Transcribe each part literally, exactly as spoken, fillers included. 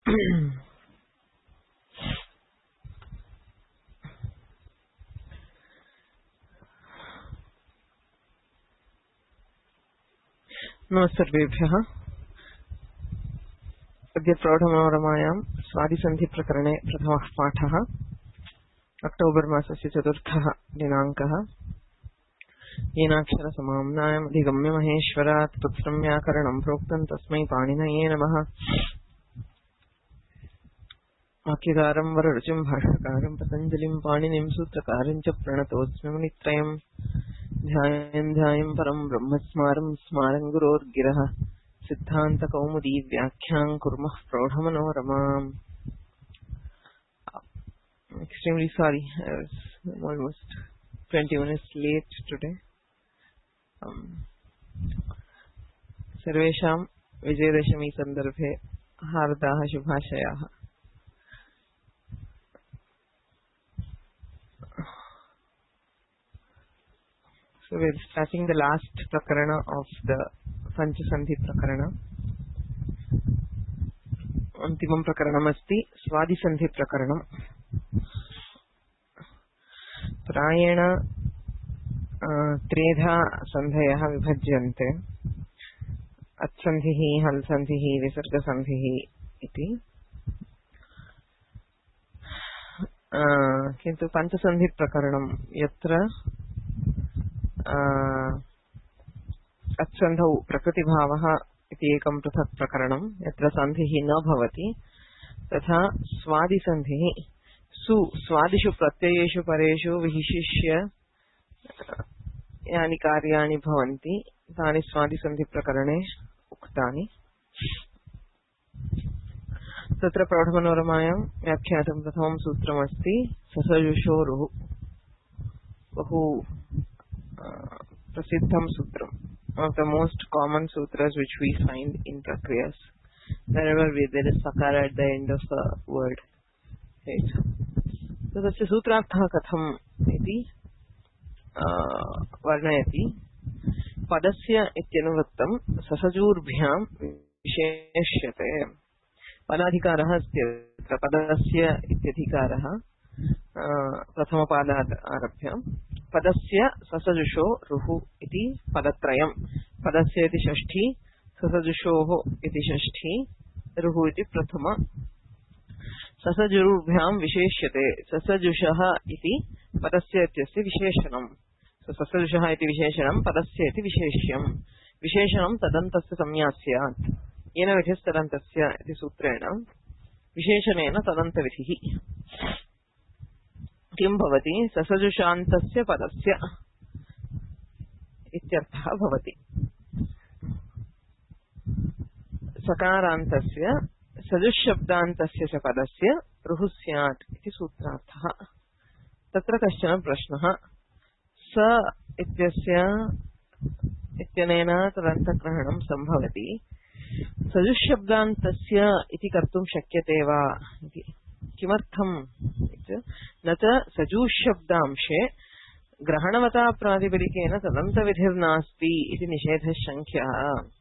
नमस्तेभ्यः। अद्य प्रौढमनोरमायां स्वादिसन्धिप्रकरणे प्रथमः पाठः। अक्टोबर् मासस्य चतुर्थः दिनाङ्कः। येनाक्षरसमाम्नायम् अधिगम्य महेश्वरात् पुत्रं व्याकरणं प्रोक्तं तस्मै पाणिनये नमः। वाक्यकारं वररुचिं भाष्यकारं पतञ्जलिं पाणिनिं सूत्रकारं च प्रणतोऽस्मि मुनित्रयम्। ध्यायन् ध्यायं परं ब्रह्मस्मारं स्मारं गुरोर्गिरः सिद्धान्तकौमुदी व्याख्यां कुर्मः प्रौढमनोरमाम्। Extremely sorry, I was almost twenty minutes late today. Um, सर्वेषां विजयदशमी सन्दर्भे हार्दाः शुभाशयाः। So we are starting the last prakarana of the Panchasandhi prakarana. Antimam prakaranam asti Swadhisandhi prakaranam. Prayena त्रेधा सन्धयः विभज्यन्ते। अत्सन्धिः, हल्सन्धिः, विसर्गसन्धिः इति। किन्तु पञ्चसन्धि प्रकरणं यत्र अत्सन्धौ प्रकृतिभावः इति एकं पृथक् प्रकरणं यत्र सन्धिः न भवति, तथा स्वादिसन्धिः सु स्वादिषु प्रत्ययेषु परेषु विशिष्य यानि कार्याणि भवन्ति तानि स्वादिसन्धिप्रकरणे उक्तानि। तत्र प्रौढमनोरमायां व्याख्यातं प्रथमं सूत्रमस्ति ससजुषोरुः। बहु प्रसिद्धं सूत्रम्, one of the most common sutras which we find in prakriyas. Wherever we, there is sakara at the end of a word, right? So tasya sutrarthah katham iti varnayati. Padasya ityanuvrattam sasajurбхьяं विशेष्यते। पदाधिकारः अस्ति। पदस्य इत्यधिकारः प्रथमपादात् आरभ्य पदस्य ससजुषो रुः इति पदत्रयम्। पदस्य इति षष्ठी, ससजुषोः इति षष्ठी, रुः इति प्रथम। ससजुर्भ्यां विशेष्यते। ससजुषः इति पदस्य इत्यस्य विशेषणम्। ससजुषः इति विशेषणं, पदस्य इति विशेष्यम्। विशेषणं तदन्तस्य संज्ञा स्यात्। येन विधिस्तदन्तस्य इति सूत्रेण विशेषणेन तदन्तविधिः किं भवति? ससजुषान्तस्य पदस्य इत्यर्थः भवति। सकारान्तस्य सजुशब्दान्तस्य च पदस्य रुः स्यात् इति सूत्रार्थः। तत्र कश्चन प्रश्नः। स इत्यस्य इत्यनेन तदन्तग्रहणं सम्भवति। सजुशब्दान्तस्य इति कर्तुं शक्यते वा इति। किमर्थम्? न च सजुशब्दांशे ग्रहणवता प्रातिपदिकेन तदन्तविधिर्नास्ति इति निषेधः शङ्ख्यः।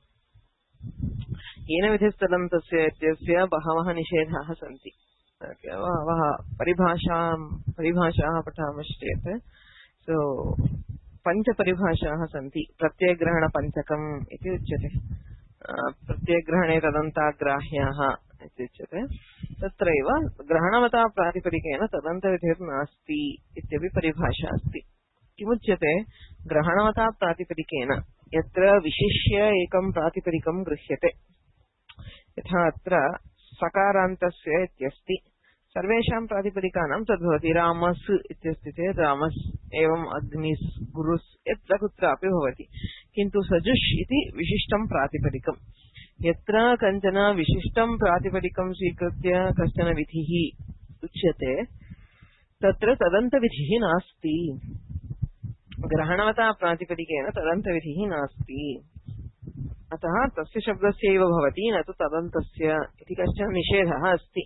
येन विधिस्तदन्तस्य इत्यस्य बहवः निषेधाः सन्ति। बहवः परिभाषां परिभाषाः पठामश्चेत् सो पञ्चपरिभाषाः सन्ति। प्रत्ययग्रहणपञ्चकम् इति उच्यते। प्रत्ययग्रहणे तदन्ताग्राह्याः इत्युच्यते। तत्रैव ग्रहणवता प्रातिपदिकेन तदन्तविधिर्नास्ति इत्यपि परिभाषा अस्ति। किमुच्यते? ग्रहणवता प्रातिपदिकेन यत्र विशिष्य एकं प्रातिपदिकं गृह्यते। यथा अत्र सकारान्तस्य इत्यस्ति। सर्वेषां प्रातिपदिकानां तद्भवति। रामस् इत्यस्ति चेत् रामस्, एवम् अग्निस्, गुरुस् यत्र कुत्रापि भवति। किन्तु सजुष् इति विशिष्टं प्रातिपदिकम्। यत्र कञ्चन विशिष्टं प्रातिपदिकं स्वीकृत्य कश्चन विधिः उच्यते तत्र तदन्तविधिः नास्ति। ग्रहणवता प्रातिपदिकेन तदन्तविधिः नास्ति। अतः तस्य शब्दस्य एव भवति, न तु तदन्तस्य इति कश्चन निषेधः अस्ति।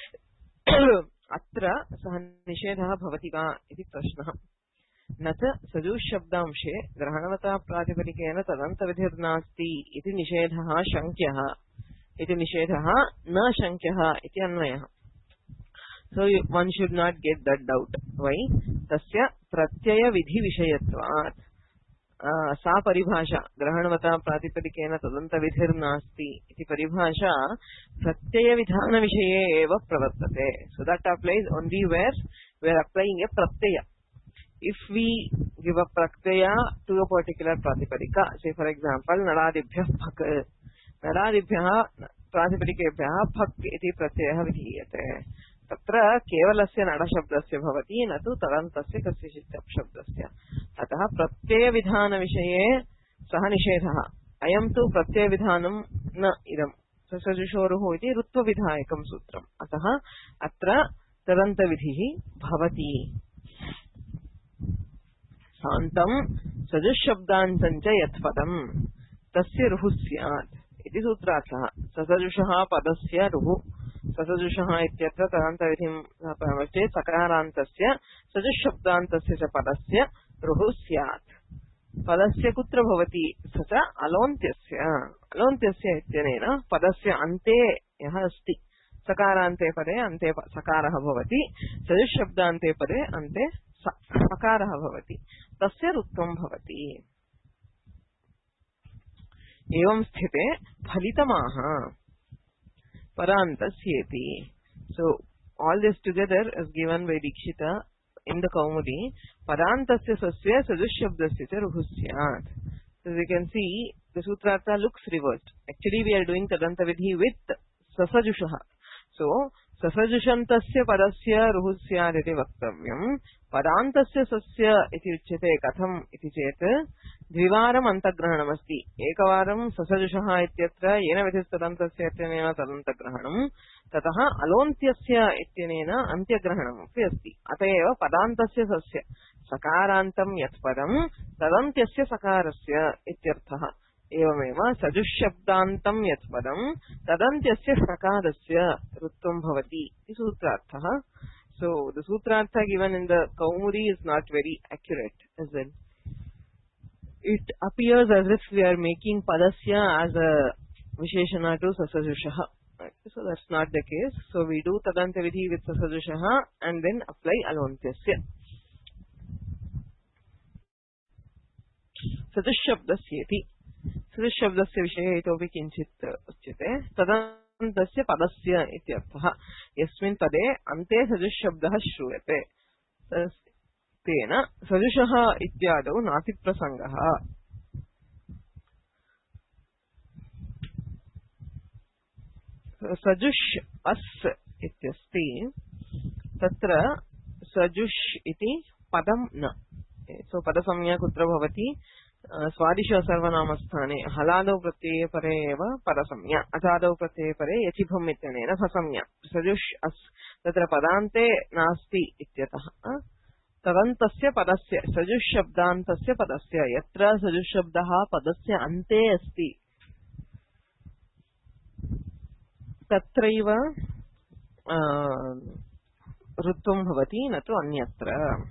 अत्र सः निषेधः भवति वा इति प्रश्नः। न च सजुशब्दांशे ग्रहणवता प्रातिपदिकेन तदन्तविधिर्नास्ति इति निषेधः शङ्क्यः। इति निषेधः न शङ्क्यः इति अन्वयः. So one should not get that doubt. Why? तस्य प्रत्यय विधि विषयत्वात्. सा परिभाषा ग्रहणवता प्रातिपदिकेन तदन्त विधिर्नास्ति इति परिभाषा प्रत्यय विधान विषये एव प्रवर्तते. So that applies only where we are applying a pratyaya. If we give a pratyaya to a particular pratipadika, say for example naradibhyah phak, naradibhyah प्रातिपदिकेभ्यः फक् इति प्रत्ययः विधीयते. तत्र केवलस्य नडशब्दस्य भवति न तु तदन्तस्य कस्यचित् शब्दस्य. अतः प्रत्ययविधानविषये सः निषेधः. अयं तु प्रत्ययविधानं न इदं ससजुषोरुः इति ऋत्वविधायकं सूत्रम्. अतः अत्र तदन्तविधिः भवति. शान्तं सजुशब्दान्तं च यत्पदं तस्य रुः स्यात् इति सूत्रार्थः. ससजुषः पदस्य रुः. ससजुषः इत्यत्र तदन्तविधिं चेत् सकारान्तस्य सजुशब्दान्तस्य च पदस्य रुः स्यात्. पदस्य कुत्र भवति? स च अलोन्त्यस्य. अलोन्त्यस्य इत्यनेन पदस्य अन्ते यः अस्ति सकारान्ते पदे अन्ते सकारः भवति, सजुशब्दान्ते पदे अन्ते सकारः भवति, तस्य ऋत्वं भवति. एवं स्थिते फलितमाह परान्तस्येति. So all this together is given by Dikshita in the Kaumudi. Parantasya sasya sajushshabdasya cha ruh syat. So we can see the sutrartha looks reversed. Actually we are doing tadanta vidhi with sasajushaha. So sasajushantasya padasya ruh syat iti vaktavyam. Parantasya sasya iti uchyate katham iti chet द्विवारम् अन्तग्रहणमस्ति. एकवारं ससजुषः इत्यत्र येन विधिस्तदन्तस्य इत्यनेन तदन्तग्रहणम्, ततः अलोन्त्यस्य इत्यनेन अन्त्यग्रहणमपि अस्ति. अत एव पदान्तस्य सस्य सकारान्तं यत्पदं तदन्त्यस्य सकारस्य इत्यर्थः. एवमेव सजुशब्दान्तं यत्पदं तदन्त्यस्य सकारस्य ऋत्वं भवति इति सूत्रार्थः. So the sutrartha given in the Kaumudi is not very accurate, is it? It appears as if we are making padasya as a visheshana to sasajushaha. Right? So that's not the case. So we do tadanta vidhi with sasajushaha and then apply alontyasya. Sajushabdasyeti. Sajushabdasya vishaye itopi kinchit uchyate. Tadantasya padasya ityarthaha. Yasmin pade ante sajushabdah shruyate. तेन सजुषः इत्यादौ नाति प्रसंगः. सजुष अस् इत्यस्ति. तत्र सजुष इति पदं न. सो पदसंज्ञा कुत्र भवति? स्वादिश सर्वनामस्थाने हलादौ प्रत्यये परे एव परसंज्ञा, अजादौ प्रत्यये परे यचिभम् इत्यनेन ससंज्ञा. सजुष अस् तत्र पदान्ते नास्ति इत्यतः तदन्तस्य पदस्य सजुशब्दान्तस्य पदस्य यत्र सजुशब्दः पदस्य अन्ते अस्ति तत्रैव ऋत्वं भवति न तु अन्यत्र.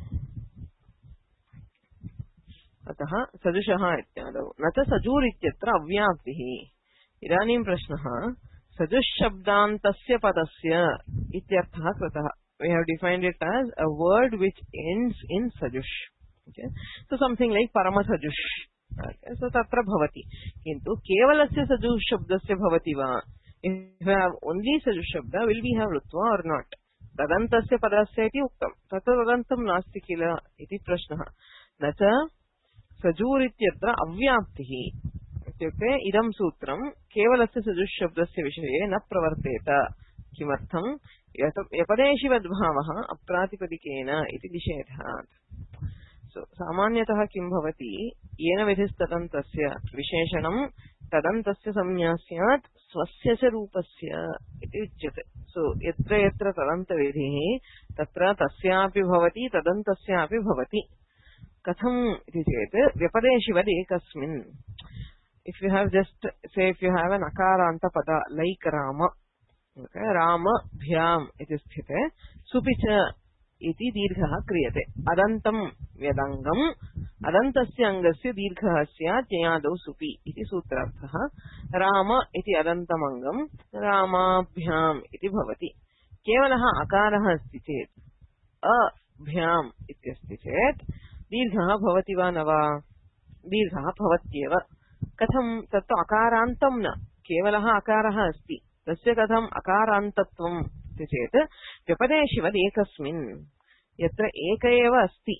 अतः सजुषः इत्यादौ न च सजूर् इत्यत्र अव्याप्तिः. इदानीं प्रश्नः सजुशब्दान्तस्य पदस्य इत्यर्थः कृतः. We have defined it as a word which ends in sajush. Okay, so something like paramasajush. Okay, so tatra bhavati. Kintu kevalasya sajush shabdasya bhavati va. If we have only sajush shabda, will we have rutva or not? Tadantasya padasya iti uktam. Tatra tadantam nasti kila iti prashnah. Nacha sajur ityatra avyaptihi. इत्युक्ते इदं सूत्रं केवलस्य सजुष शब्दस्य विषये न प्रवर्तेत. किमर्थं? यपदेशिवद्भावः अप्रातिपदिकेन इति निषेधात्. सो सामान्यतः किं भवति? येन विधिस्तदन्तस्य विशेषणं तदन्तस्य संज्ञा स्यात् स्वस्य च रूपस्य इति उच्यते. सो यत्र यत्र तदन्तविधिः तत्र तस्यापि भवति तदन्तस्यापि भवति. कथम् इति चेत् व्यपदेशिवद् एकस्मिन्. If you have just say if you have an akaranta pada like Rama, okay, Rama bhyam iti sthite supicha iti dirghah kriyate. Adantam vyadangam अदन्तस्य अङ्गस्य दीर्घः स्यात् ययादौ सुपि इति सूत्रार्थः। राम इति अदन्तमङ्गं रामाभ्याम् इति भवति। केवलः अकारः अस्ति चेत् अभ्याम् इत्यस्ति चेत् दीर्घः भवति वा न वा? दीर्घः भवत्येव। कथं? तत्तु अकारान्तं न, केवलः अकारः अस्ति, तस्य कथम् अकारान्तत्वम् इति चेत् व्यपदेशिवद् एकस्मिन्, यत्र एक एव अस्ति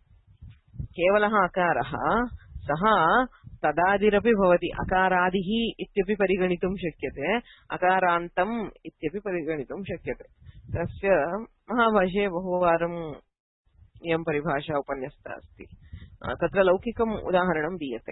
केवलः अकारः, सः तदादिरपि भवति। अकारादिः इत्यपि परिगणितुं शक्यते, अकारान्तम् इत्यपि परिगणितुं शक्यते। तस्य महाभाष्ये बहुवारं इयं परिभाषा उपन्यस्ता अस्ति। तत्र लौकिकम् उदाहरणं दीयते।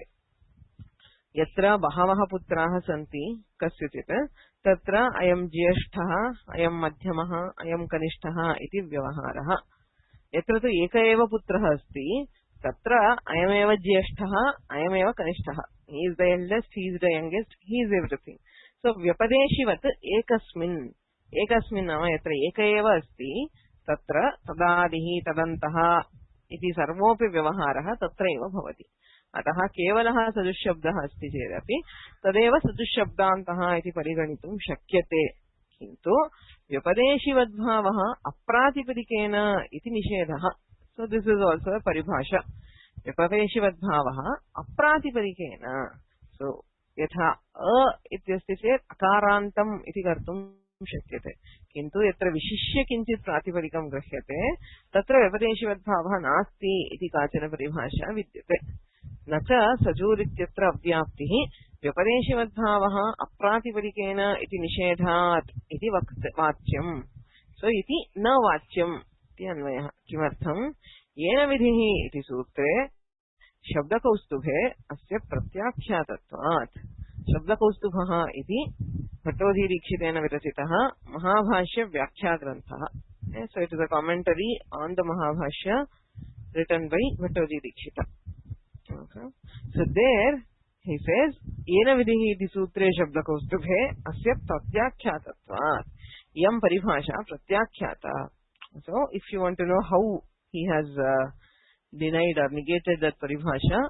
यत्र बहवः पुत्राः सन्ति कस्यचित्, तत्र अयं ज्येष्ठः, अयं मध्यमः, अयं कनिष्ठः इति व्यवहारः। यत्र तु एक एव पुत्रः अस्ति, तत्र अयमेव ज्येष्ठः, अयमेव कनिष्ठः। He is the eldest, he is the youngest, he is everything. So व्यपदेशिवत् एकस्मिन्, एकस्मिन् नाम यत्र एक एव अस्ति तत्र तदादिः तदन्तः इति सर्वोऽपि व्यवहारः तत्रैव भवति। अतः केवलः सदुशब्दः अस्ति चेदपि तदेव सदुशब्दान्तः इति परिगणितुं शक्यते। किन्तु व्यपदेशिवद्भावः अप्रातिपदिकेन इति निषेधः। So this is also a paribhasha. व्यपदेशिवद्भावः अप्रातिपदिकेन। So यथा अ इत्यस्ति चेत् अकारान्तम् इति कर्तुं शक्यते, किन्तु यत्र विशिष्य किञ्चित् प्रातिपदिकं गृह्यते तत्र व्यपदेशिवद्भावः नास्ति इति काचन परिभाषा विद्यते। न च सजूर् इत्यत्र अव्याप्तिः व्यपदेशिवद्भावः अप्रातिपदिकेन इति निषेधात् इति वाच्यम्। सो इति न वाच्यम् इति अन्वयः। किमर्थम्? येन विधिः इति सूत्रे शब्दकौस्तुभे अस्य प्रत्याख्यातत्वात्। शब्दकौस्तुभः इति भट्टोजीदीक्षितेन विरचितः Mahabhashya व्याख्याग्रन्थः। So it is a commentary on the Mahabhashya written by Bhattoji Dikshita. Okay. So there he says, Yena vidhihi iti sutre shabdakaustubhe asya pratyakhyātatvaāt. Yam paribhāsha pratyakhyāta. So if you want to know how he has uh, denied or negated that paribhasha,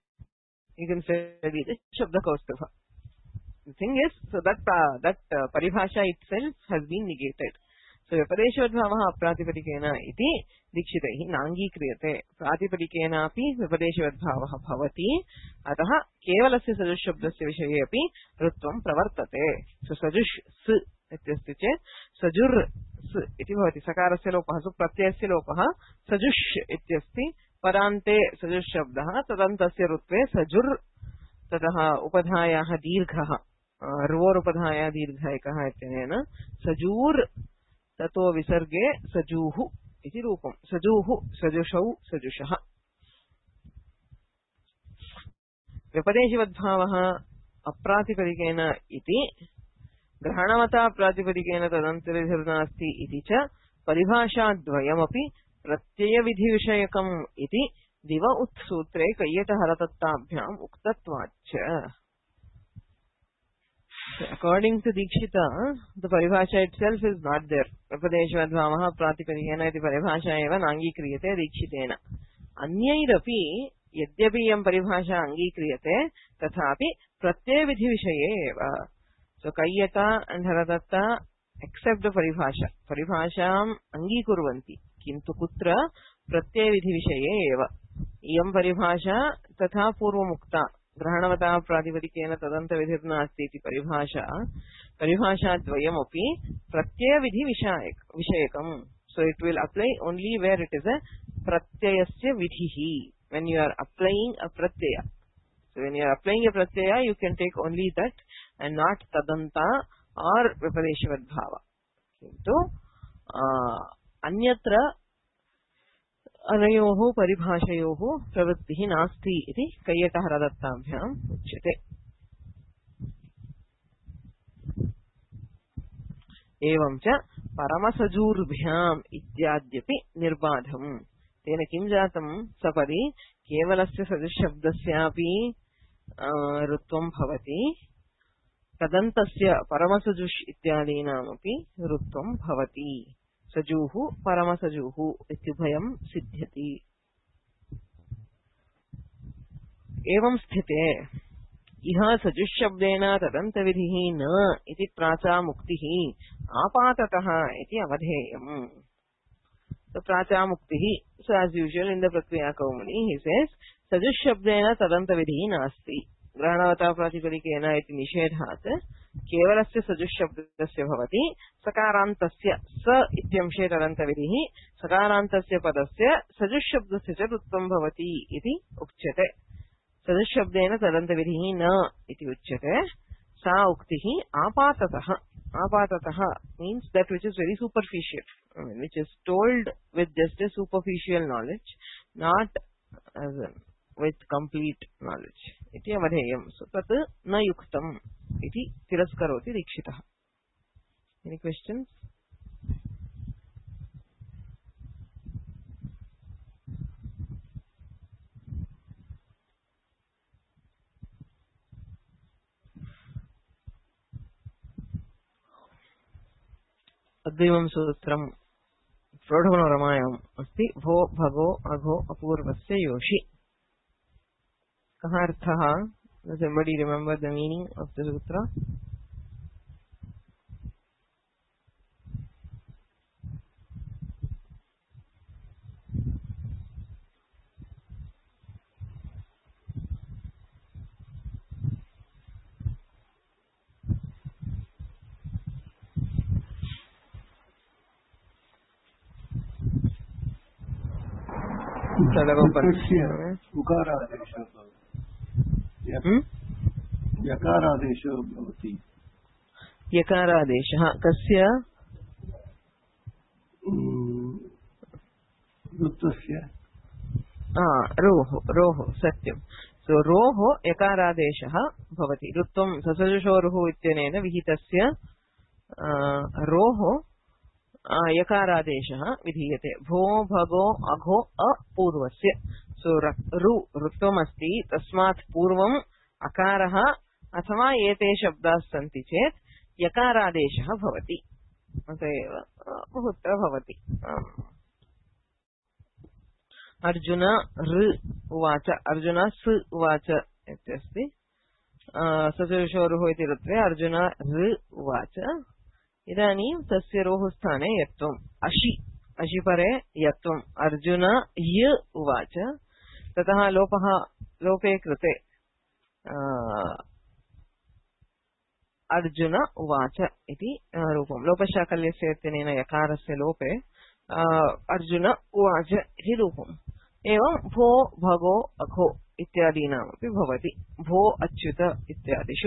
you can say it is shabdakaustubha. The thing is, so that uh, that uh, paribhasha itself has been negated. So व्यपदेशवद्भावः अप्रातिपदिकेन इति दीक्षितैः नाङ्गीक्रियते। प्रातिपदिकेनापि व्यपदेशवद्भावः भवति, अतः केवलस्य सजुशब्दस्य विषये अपि ऋत्वं प्रवर्तते। सो सजुष् स् इत्यस्ति चेत् सजुर् स् इति भवति। सकारस्य लोपः, सुप्रत्ययस्य लोपः सजुष् इत्यस्ति। पदान्ते सजुशब्दः, तदन्तस्य ऋत्वे सजुर्, ततः उपधायाः दीर्घः, र्वोरुपधायाः दीर्घैकः इत्यनेन सजूर्, ततो विसर्गे सजूः इति रूपम्। सजूः, सजुषौ, सजुषः। व्यपदेशिवद्भावः अप्रातिपदिकेन इति ग्रहणवता प्रातिपदिकेन तदन्तर्विधिर्नास्ति इति च परिभाषाद्वयमपि प्रत्ययविधिविषयकम् इति दिव उत्सूत्रे कैयटहरतत्ताभ्याम् उक्तत्वाच्च। According to Dikshita, the paribhasha itself is not there. Prapadeshvadbhavah pratipadikena iti paribhasha eva nangīkriyate Dikshitena. Anyairapi yadyapi yam paribhasha angīkriyate tathapi pratyayvidhi vishaye eva. So Kayyata and Haratatta accept the paribhasha. Paribhasham angīkurvanti. Kintu kutra pratyayvidhi vishaye eva. Iyam paribhasha tatha purvamukta. ग्रहणवता प्रातिपदिकेन तदन्तविधिर्नास्ति इति परिभाषा परिभाषाद्वयमपि प्रत्ययविधि विषयकम्. So it will apply only where it is a pratyayasya vidhihi. When you are applying a pratyaya. So when you are applying a pratyaya, you can take only that and not tadanta or vipadeshivadbhava. Kintu अन्यत्र अनयोः परिभाषयोः प्रवृत्तिः नास्ति इति कैयटहरदत्ताभ्याम् उच्यते। एवं च परमसजूर्भ्याम् इत्याद्यपि निर्बाधम्। तेन किं जातं? सपदि केवलस्य सजुशब्दस्यापि ऋत्वं भवति, तदन्तस्य परमसजुष् इत्यादीनामपि ऋत्वं भवति। सजूः परमसजूः इत्युभयं सिद्ध्यति। एवं स्थिते इह सजुशब्देन तदन्तविधिः न इति प्राचा मुक्तिः आपाततः इति अवधेयम्. So प्राचा मुक्तिः, so as usual in the Prakrya Kaumudi he says सजुशब्देन तदन्तविधिः नास्ति. ग्रहणवता प्रातिपदिकेन इति निषेधात् केवलस्य सजुशब्दस्य भवति. सकारान्तस्य स इत्यंशे तदन्तविधिः सकारान्तस्य पदस्य सजुशब्दस्य च रुत्वं भवति इति उच्यते. सजुशब्देन तदन्तविधिः न इति उच्यते. सा उक्तिः आपाततः. आपाततः means that which is very superficial, I mean, which is told with just a superficial knowledge, not as in with complete knowledge. Iti avadheyam. So tat na yuktam iti tiraskaroti dikshitah. Any questions? अद्वैवं सूत्रम प्रोढमनोरमायाम् अस्ति. भो भगो अघो अपूर्वस्य योषि. कः अर्थः? Does somebody remember the meaning of the sutra? यकारादेशो भवति. यकारादेशः कस्य? ऋत्वस्य. रोः रोः सत्यं. सो रोः यकारादेशः भवति. ऋत्वं ससजुषोरुः इत्यनेन विहितस्य रोः यकारादेशः विधीयते. भो भगो अघो अपूर्वस्य. सो रु ऋत्वमस्ति, तस्मात् पूर्वम् अकारः अथवा एते शब्दाः सन्ति चेत् यकारादेशः भवति. अत एव बहुत्र भवति. अर्जुन ऋ उवाच, अर्जुन स उवाच इत्यस्ति. ससजुषोरुः इति ऋत्वे अर्जुन ऋ उवाच. इदानीं तस्य रोः स्थाने यत्वम्. अशि अशि परे यत्वम्. अर्जुन य उवाच. ततः लोपः लोपे कृते अर्जुन उवाच इति रूपम्. लोपशाकल्यस्य इत्यनेन यकारस्य लोपे अर्जुन उवाच इति रूपम्. एवं भो भगो अघो इत्यादीनामपि भवति. भो अच्युत इत्यादिषु.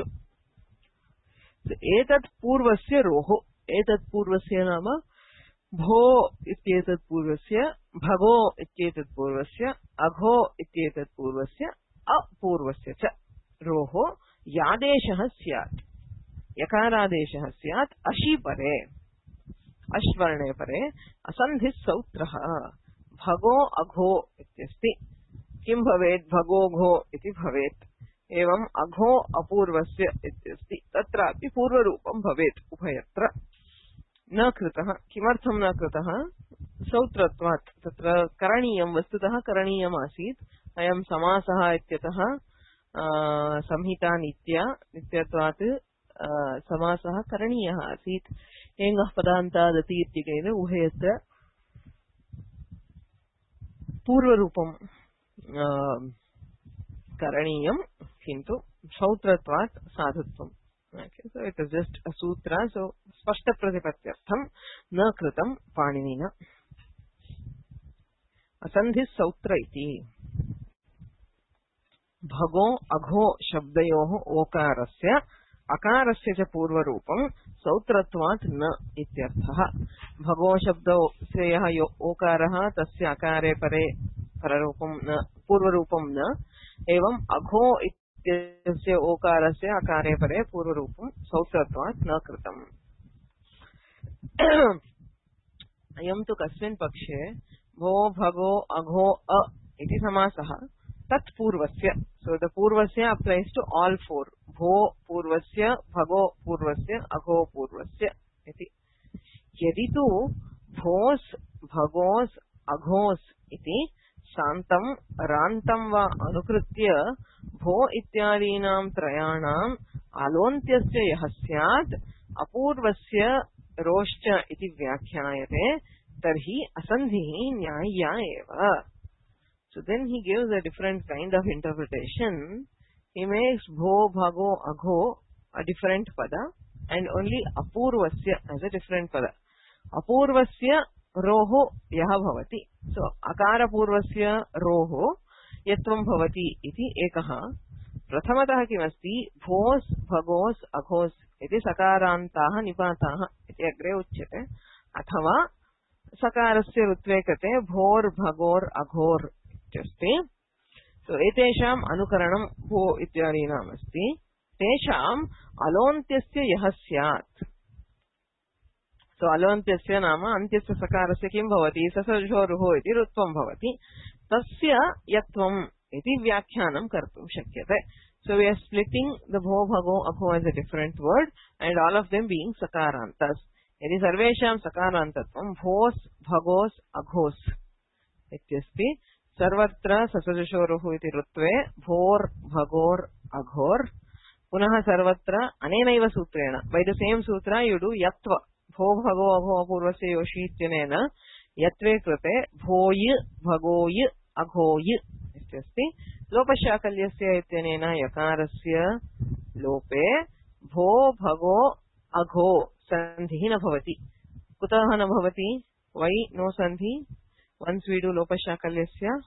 एतत् पूर्वस्य रोः. एतत् पूर्वस्य नाम भो इत्येतत् पूर्वस्य, भगो इत्येतत् पूर्वस्य, अघो इत्येतत् पूर्वस्य, अपूर्वस्य च रोः यादेशः स्यात्. यकारादेशः स्यात् अशि परे, अश्वर्णे परे असन्धिः सौत्रः. भगो अघो इत्यस्ति. किं भवेत्? भगोघो इति भवेत्. एवं अघो अपूर्वस्य इत्यस्ति. तत्रापि पूर्वरूपं भवेत् उभयत्र. न कृतः. किमर्थं न कृतः? सौत्रत्वात्. तत्र करणीयं, वस्तुतः करणीयम् आसीत्. अयं समासः इत्यतः संहिता नित्या, नित्यत्वात् समासः करणीयः आसीत्. एङः पदान्तादति इत्यनेन उभयत्र पूर्वरूपं करणीयं, किन्तु सौत्रत्वात् साधुत्वम्. Okay, so it is just a sutra, so spashta pratipatyartham na kritam paninina. Asandhis sautra iti. Bhago agho shabdayoh okarasya akarasya cha purvarupam sautratvat na ityarthah. Bhago shabdasya yah okarah tasya akare pare pararupam na purvarupam na evam agho इत्यस्य ओकारस्य अकारे परे पूर्वरूपं सौत्रत्वात् न कृतम्. अयं तु कस्मिन् पक्षे? भो भगो अघो अ इति समासः तत्पूर्वस्य. सो द पूर्वस्य अप्लाइज टू ऑल फोर. भो पूर्वस्य, भगो पूर्वस्य, अघो पूर्वस्य इति. यदि तु भोस् भगोस् अघोस् इति शान्तं रान्तं वा अनुकृत्य भो इत्यादीनां त्रयाणाम् आलोन्त्यस्य यः स्यात् अपूर्वस्य रोश्च इति व्याख्यायते तर्हि असन्धिः न्याय्या एव. So then he gives a different kind of interpretation. He makes bho, bhago, agho a different pada and only apurvasya as a different pada. Apurvasya roho yaha bhavati. So akara purvasya roho yatvam bhavati iti ekaha. प्रथमतः किमस्ति भोस् भगोस् अघोस् इति सकारान्ताः निपाताः इति अग्रे उच्यते. अथवा सकारस्य रुत्वे कृते भोर् भगोर् अघोर् इत्यस्ति. सो एतेषाम् अनुकरणं भो इत्यादीनाम् अस्ति. तेषाम् अलोन्त्यस्य यः स्यात्. सो अलोन्त्यस्य नाम अन्त्यस्य सकारस्य किं भवति ससर्जोरुः इति रुत्वं भवति. तस्य यत्वम् इति व्याख्यानं कर्तुं शक्यते. So we are splitting the bho bhago agho as a different word and all of them being sakarantas. यदि सर्वेषां सकारान्तत्वं भोस् भगोस् अघोस् इत्यस्ति. सर्वत्र ससजुषोरुः इति रुत्वे भोर् भगोर् अघोर्. पुनः सर्वत्र अनेनैव सूत्रेण by the same sutra you do yatva भो भगो अघो अपूर्वस्य योषि इत्यनेन यत्वे कृते भोय् भगोय् अघोय् इत्यस्ति. लोपशाकल्यस्य इत्यनेन यकारस्य लोपे भो भगो अघो सन्धिः न भवति. कुतः न भवति? Why no sandhi? Once we do लोपशाकल्यस्य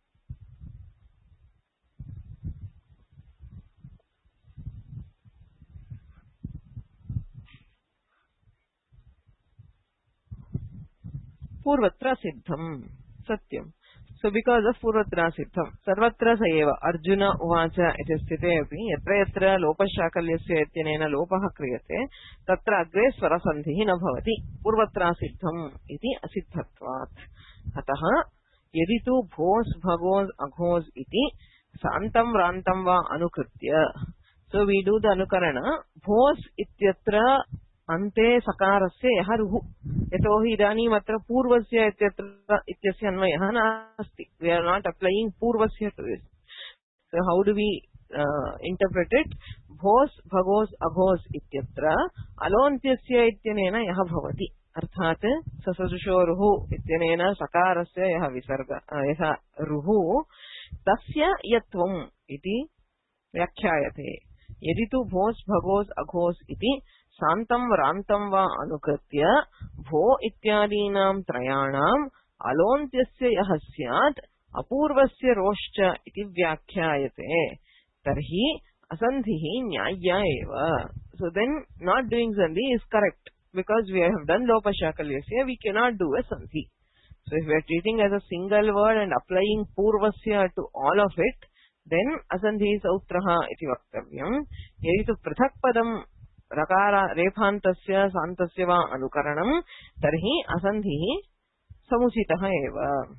पूर्वत्र सिद्धम् सत्यम्. So because of पूर्वत्र सिद्धम् सर्वत्र स एव अर्जुन उवाच इति स्थिते अपि यत्र यत्र लोपशाकल्यस्य इत्यनेन लोपः क्रियते तत्र अग्रे स्वरसन्धिः न भवति पूर्वत्र सिद्धम् इति असिद्धत्वात्. अतः यदि तु भोस् भगोस् अघोस् इति सान्तं रान्तं वा अनुकृत्य so we do the अनुकरण भोस् इत्यत्र अन्ते सकारस्य यः रुः यतोहि इदानीम् अत्र पूर्वस्य इत्यत्र इत्यस्य अन्वयः नास्ति. we are not applying पूर्वस्य to this. So how do we uh, interpret it? Bose भगोस् अघोस् इत्यत्र अलोन्त्यस्य इत्यनेन यः भवति अर्थात् ससजुषोरुः इत्यनेन सकारस्य यः विसर्ग यः रुः तस्य यत्वम् इति व्याख्यायते. यदि तु भोस् भगोस् अघोस् इति सान्तं रान्तं वा अनुकृत्य भो इत्यादीनां त्रयाणाम् अलोन्त्यस्य यः स्यात् अपूर्वस्य रोश्च इति व्याख्यायते तर्हि असन्धिः न्याय्या एव. So then not doing sandhi is correct because we have done lopashakalya. We cannot do a sandhi. So if we are treating as a single word and applying purvasya to all of it, then asandhi sautraha iti vaktavyam. Yadi tu prithak padam रकार रेफान्तस्य सान्तस्य वा अनुकरणं तर्हि असन्धिः समुचितः एव.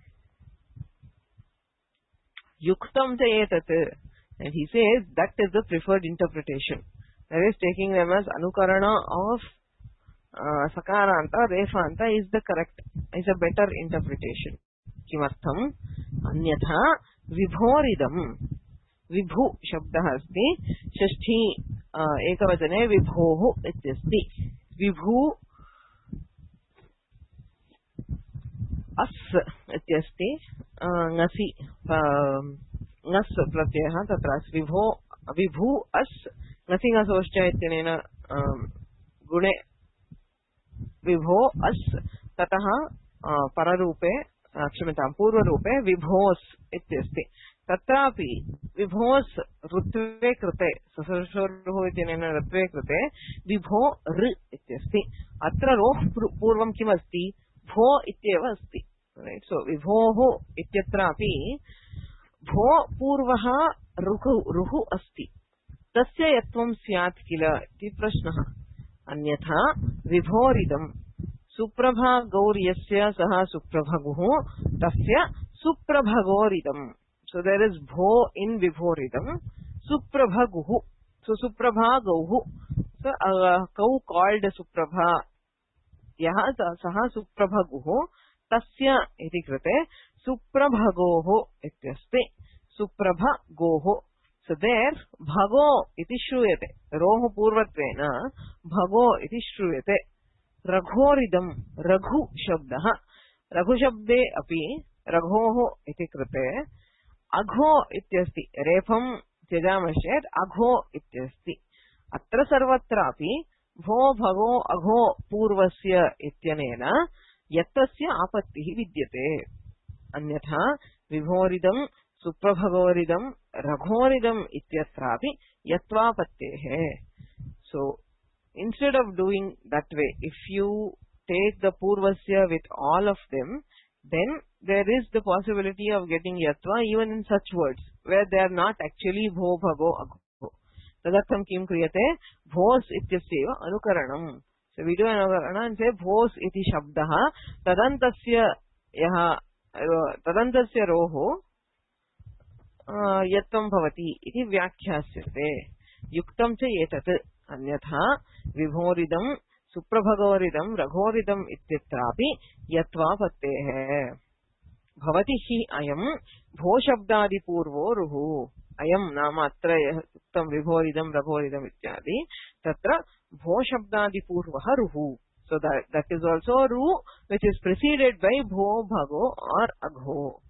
युक्तं च एतत् and he says that is the preferred interpretation. That is taking them as anukarana of uh, sakaranta refanta is the correct is a better interpretation. किमर्थम् अन्यथा विभोरिदम् विभु शब्दः अस्ति षष्ठी एकवचने विभोः इत्यस्ति. विभु अस् इत्यस्ति ङसि ङस् प्रत्ययः तत्र विभो विभु अस् ङसि ङसोश्च इत्यनेन गुणे विभो अस् ततः पररूपे क्षम्यतां पूर्वरूपे विभोस् इत्यस्ति. तत्रापि विभोस् ऋत्वे कृते ससर्षोरुः इत्यनेन ऋत्वे कृते विभो ऋ इत्यस्ति. अत्र रोः पूर्वं किमस्ति भो इत्येव अस्ति. सो विभोः इत्यत्रापि भो पूर्वः रुः अस्ति तस्य यत्वं स्यात् किल इति प्रश्नः. अन्यथा विभोरिदम् सुप्रभा गौर्यस्य सः सुप्रभगुः तस्य सुप्रभगोरिदम्. So there is bho in vibhoridam, suprabha-guhu. So suprabha gauhu. So uh, kau called suprabha. Yaha saha suprabha-guhu. Tasya iti krite suprabha-goho ityasti. Suprabha-goho. So there bhago iti shruyate. Rohu purvatvena bhago iti shruyate. Raghoridam raghu shabdaha. Raghu shabde api raghoho iti krite agho ityasti. Refam त्यजामश्चेत् अघो इत्यस्ति. अत्र सर्वत्रापि भो भगो अघो पूर्वस्य इत्यनेन यत्तस्य आपत्तिः विद्यते. अन्यथा विभोरिदं सुप्रभगोरिदं रघोरिदं इत्यत्रापि यत्वापत्तेः. So instead of doing that way, if you take the purvasya with all of them, then there is the possibility of getting yatva even in such words where they are not actually bho bhago agho. Tadartham kim kriyate bhos ityasya anukaranam. So we do an anukarana and say bhos iti shabdaha tadantasya yaha tadantasya roho yatvam bhavati iti vyakhyāsyate. Yuktam cha etat. Anyatha vibhoridam सुप्रभगोरिदं रघोरिदं इत्यत्रापि यत्वापत्तेः. भवति हि अयं भो शब्दादिपूर्वो रुः. अयं नाम अत्र उक्तं विभोरिदं रघोरिदम् इत्यादि तत्र भो शब्दादिपूर्वः रुः. So that, that is also ru which is preceded by bho, bhago or agho.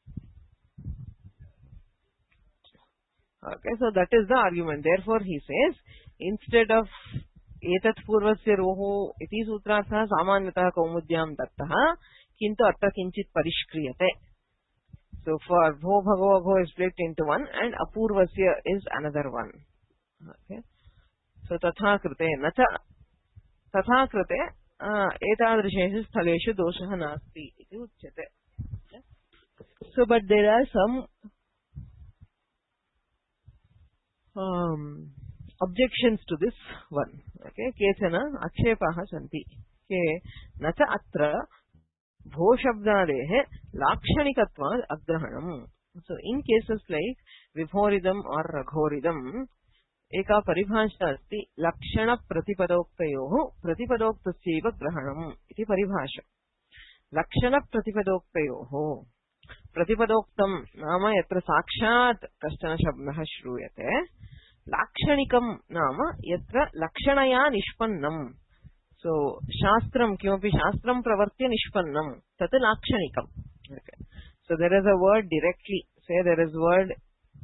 Okay, so that is the argument. Therefore he says instead of एतत् पूर्वस्य रोहो इति सूत्रार्थः सामान्यतः कौमुद्यां दत्तः किन्तु अत्र किञ्चित् परिष्क्रियते. So for bho bhago agho is split into one and apurvasya is another one. Okay. So तथा कृते न च तथा कृते एतादृशेषु स्थलेषु दोषः नास्ति इति उच्यते. So but there are some um, objections to this one. Okay, केचन आक्षेपाः सन्ति. के न च अत्र भो शब्दादेः लाक्षणिकत्वात् अग्रहणम्. So in cases like विभोरिदम् or रघोरिदम् एका परिभाषा अस्ति लक्षण प्रतिपदोक्तयोः प्रतिपदोक्तस्यैव ग्रहणम् इति परिभाषा. लक्षण प्रतिपदोक्तयोः प्रतिपदोक्तं नाम यत्र साक्षात् कश्चन शब्दः श्रूयते. लाक्षणिकं नाम यत्र लक्षणया निष्पन्नं. सो शास्त्रं किमपि शास्त्रं प्रवर्त्य निष्पन्नं तत् लाक्षणिकम्. So there is a word directly say there is word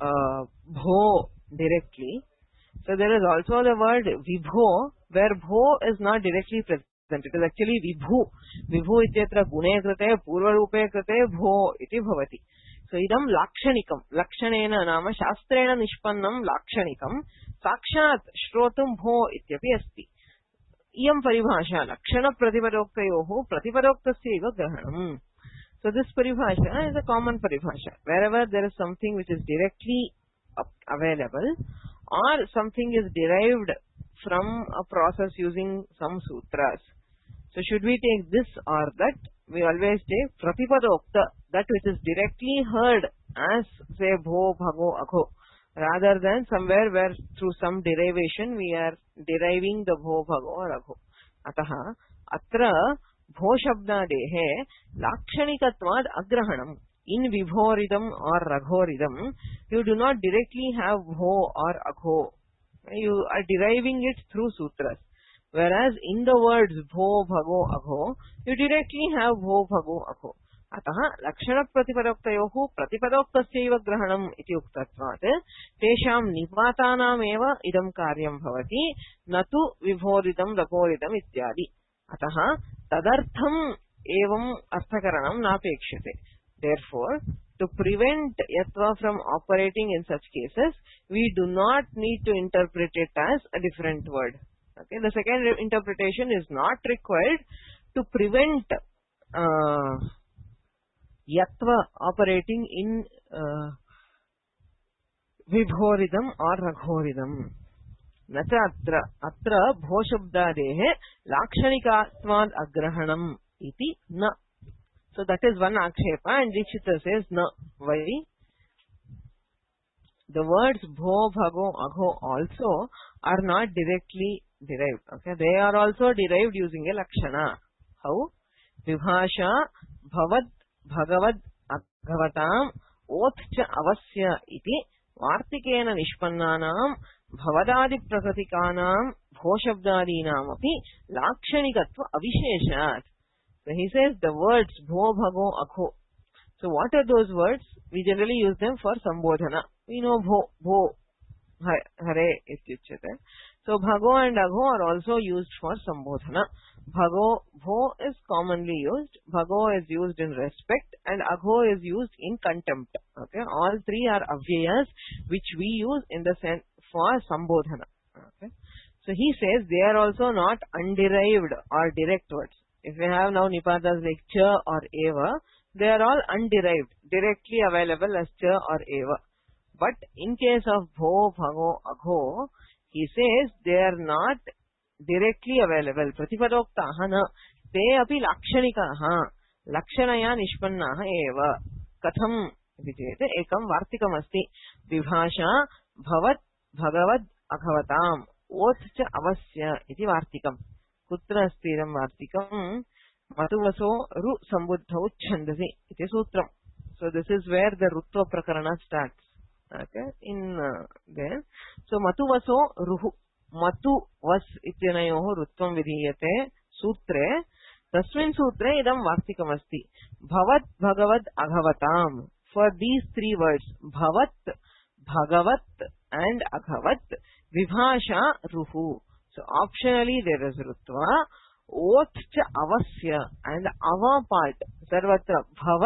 भो directly. So there is also the word विभो वेयर भो is not directly present. It is actually विभु. विभु इत्यत्र गुणे कृते पूर्वरूपे कृते भो इति भवति. So idam lakshanikam. Lakshanena nama shastrena nishpannam lakshanikam. Sakshat shrotum bho ityapi asti. Iyam paribhasha lakshana pratipadoktayoho pratipadoktasya eva grahanam. So this paribhasha is a common paribhasha. Wherever there is something which is directly available or something is derived from a process using some sutras. So should we take this or that? We always take pratipadokta, that which is directly heard as say bho, bhago, agho, rather than somewhere where through some derivation we are deriving the bho, bhago or agho. Ataha atra bho shabdadehe lakshanikatvad agrahanam. In vibhoridam or raghoridam, you do not directly have bho or agho. You are deriving it through sutras. Whereas in the words bho, bhago, agho, you directly have bho, bhago, agho. Ataha lakshana pratipadoktayohu pratipadoktasyaiva grahanam iti uktatvat tesham nipatanam eva idam karyam bhavati natu vibhoridam raghoridam ityadi. Ataha tadartham evam arthakaranam napekshate. Therefore, to prevent yatva from operating in such cases, we do not need to interpret it as a different word. Okay, the second interpretation is not required to prevent uh, yatva operating in uh, vibhoridam or raghoridam. Nacha atra atra bho shabdadehe lakshanikatvad agrahanam iti na. So that is one akshepa and Dikshita says na. Why? The words bho, bhago, agho also are not directly derived. Okay, they are also derived using a lakshana. How? Vibhasha bhavad bhagavad agavatam othcha avasya iti वार्तिकेन निष्पन्नानां भवदादिप्रकृतिकानां भोशब्दादीनामपि लाक्षणिकत्व अविशेषात्. So he says the words bho, bhago, akho. So what are those words? We generally use them for sambodhana. We know bho, bho, hare ityuchyate. So bhago and agho are also used for sambodhana. Bhago, bho is commonly used. Bhago is used in respect and agho is used in contempt. Okay, all three are avyayas which we use in the sense for sambodhana. Okay, so he says they are also not underived or direct words. If we have now nipatas like cha or eva, they are all underived, directly available as cha or eva. But in case of bho, bhago, agho, he says they are not directly available. Pratipadoktaha na te api lakshanikaha lakshanaya nishpannaha eva. Katham videte ekam vartikam asti vibhasha bhavat bhagavad aghavatam oth cha avasya iti vartikam. Kutra asti idam vartikam matuvaso ru sambuddhau chandasi iti sutram. So this is where the rutva prakarana starts. Okay, in uh, there. So matuvaso ruhu matu vas ityanayoh rutvam vidhiyate sutre tasmin sutre idam vartikam asti bhavat bhagavad aghavatam. For these three words bhavat, bhagavat and aghavat vibhasha ruhu. So optionally there is rutva oth cha avasya and ava part sarvatra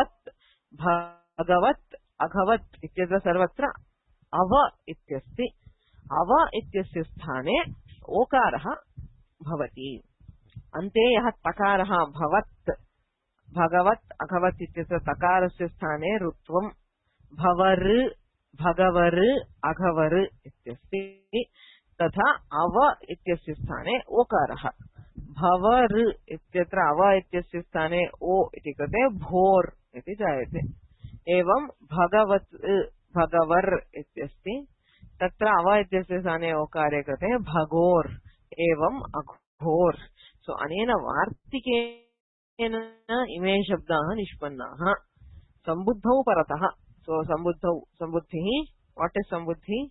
bhavat bhagavat aghavat ityatra sarvatra ava ityasti. Ava ityasya sthane okaraha bhavati. Ante yah takaraha bhavat bhagavat aghavat ityasya takarasya sthane rutvam bhavar bhagavar aghavar ityasti. तथा अव इत्यस्य स्थाने ओकारः भवर इत्यत्र अव इत्यस्य स्थाने ओ इति कृते भोर इति जायते. एवं भगवत् भगवर इत्यस्ति तत्र अव इत्यस्य स्थाने ओकारे कृते भगोर एवं अघोर. सो अनेन वार्तिकेन इमे शब्दाः निष्पन्नाः सम्बुद्धौ परतः. सो सम्बुद्धौ सम्बुद्धिः. What is सम्बुद्धि?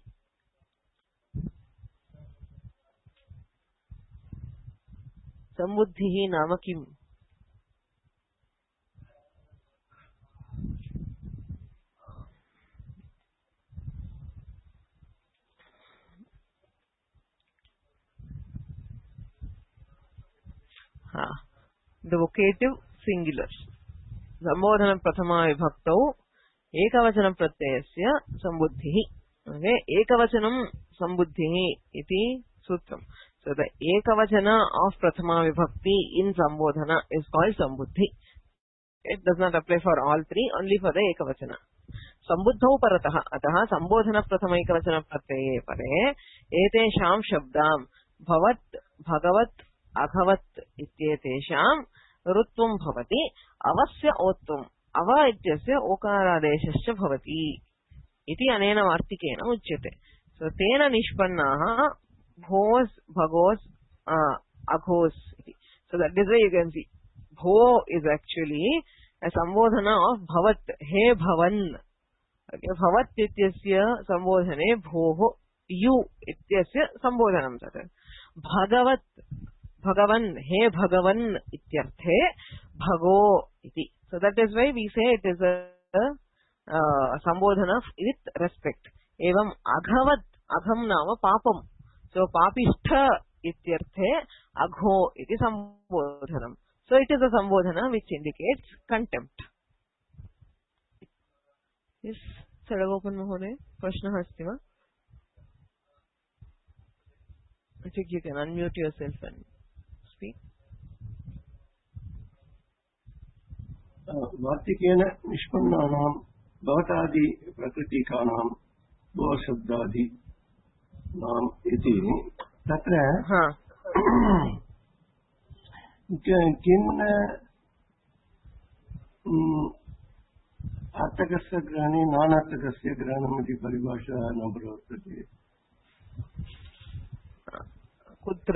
सम्बुद्धिः नाम किम्? हाँ, the vocative singular. संबोधन प्रथमा विभक्तौ एकवचन प्रत्ययस्य सम्बुद्धिः. Okay, एकवचनं सम्बुद्धिः इति सूत्रम्. So the ekavachana of prathama vibhakti in sambodhana is called sambuddhi. It does not apply for all three, only for the ekavachana. Sambuddhau parataha ataha sambodhana prathama ekavachana pratyaye pare etesham shabdam bhavat bhagavat aghavat ityetesham rutvam bhavati avasya otvam ava ityasya okaradeshasya bhavati iti anena vartikena uchyate. So tena nishpannaha bhos, bhagos, uh, aghos. So that is why you can see bho is actually a sambodhana of bhavat. He bhavan. Okay, bhavat ityasya sambodhane bhoho you ityasya sambodhanam tat. Bhagavat, bhagavan, he bhagavan ityarthe bhago iti. So that is why we say it is a uh, sambodhana with respect. Evam aghavat, agham nama papam. So papishtha ityarthe agho iti sambodhanam. So it is a sambodhana which indicates contempt. Yes, Sadagopan Mahode, Prashna asti va? I think you can unmute yourself and speak. वार्तिकेन निष्पन्नानां भवतादि प्रकृतिकानां भो शब्दादि नाम इति तत्र किं अर्थकस्य ग्रहणे नानार्थकस्य ग्रहणम् इति परिभाषा न प्रवर्तते. कुत्र?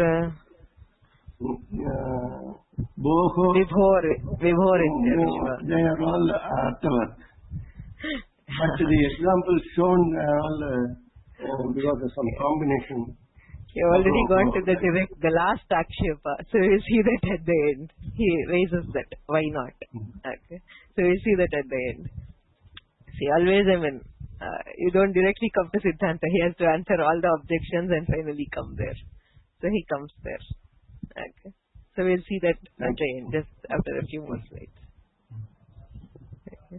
भोः विभोर विभोर they are all अर्थवत्. But the example shown uh, all uh, uh, because of some combination. You already gone to the direct, the last akshepa. So you see that at the end. He raises that. Why not? Okay. So you see that at the end. See, always, I mean, uh, you don't directly come to Siddhanta. He has to answer all the objections and finally come there. So he comes there. Okay. So we'll see that at the end, just after a few more slides. Okay.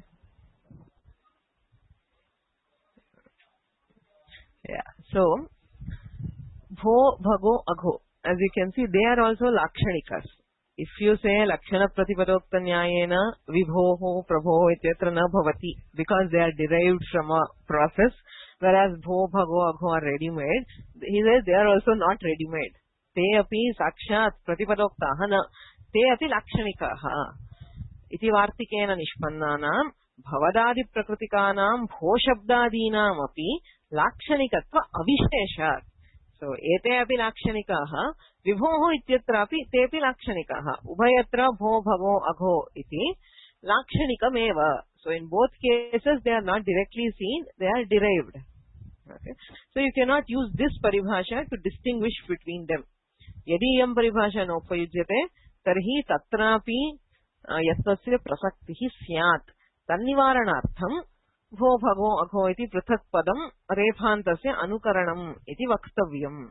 Yeah. So, Bho, Bhago, Agho. As you can see, they are also Lakshanikas. If you say Lakshana Pratipadokta Nyayena Vibhoho Prabho Ityatra Na Bhavati, because they are derived from a process, whereas Bho, Bhago, Agho are ready-made, he says they are also not ready-made. Te api sakshat Pratipadoktaha na te api Lakshanikaha. Iti Vartikena Nishpannanam Bhavadadi Prakritikanam Bho Shabdadinam api Lakshanikatva Avisheshat. So, ete api lakshanikaha, vibhoho ityatrapi tepi lakshanikaha. Ubhayatra bho bhago agho iti lakshanikam eva. So, in both cases, they are not directly seen, they are derived. Okay. So, you cannot use this paribhasha to distinguish between them. Yadi yam paribhasha nopayujyate, tarhi tatrapi yastasya prasaktihi syat. Tannivaranartham Bho bhago agho iti prithak padam rephantasya anukaranam iti vaktavyam.